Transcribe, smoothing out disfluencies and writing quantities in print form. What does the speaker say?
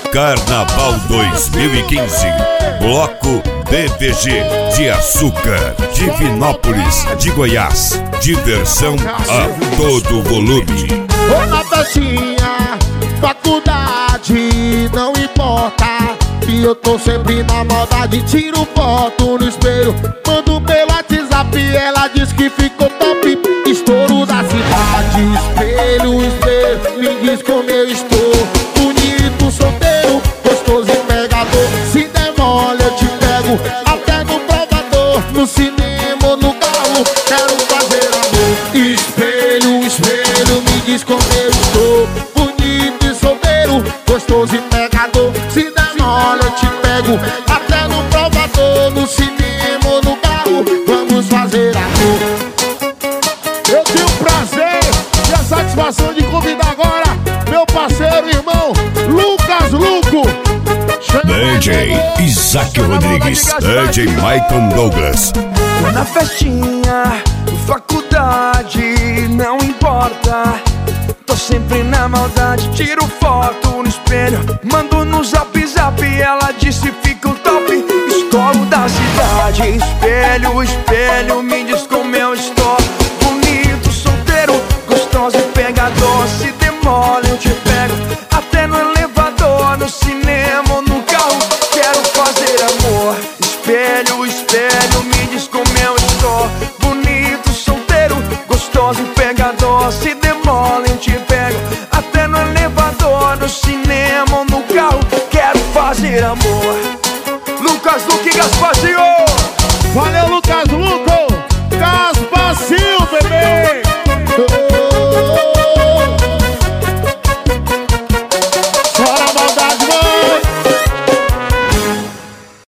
Carnaval 2015, Bloco BBG de Açúcar, Divinópolis de Goiás. Diversão a todo volume. Vou na festinha, faculdade, não importa. E eu tô sempre na maldade, tiro foto no espelho, mando pelo WhatsApp, ela diz que ficou top. Estouro da cidade, espelho, espelho, me diz como eu estou. Bonito, solteiro, gostoso e pegador. Se der mole eu te pego, até no provador. No cinema ou no carro, quero fazer amor. Espelho, espelho, me diz como eu estou. Bonito e solteiro, gostoso e pegador. Se der mole eu te pego, até no provador. No cinema ou no carro, vamos fazer amor. Eu tenho o prazer e a satisfação de convidar agora meu parceiro e irmão Lucas Luco. DJ Isaac Rodrigues, DJ Michael Douglas. Na festinha, faculdade, não importa. Tô sempre na maldade, tiro foto no espelho, mando no zap zap, ela disse fica o top. Estouro da cidade, espelho, espelho, me diz como eu estou. Bonito, solteiro, gostoso e pegador. Se demora eu te pego,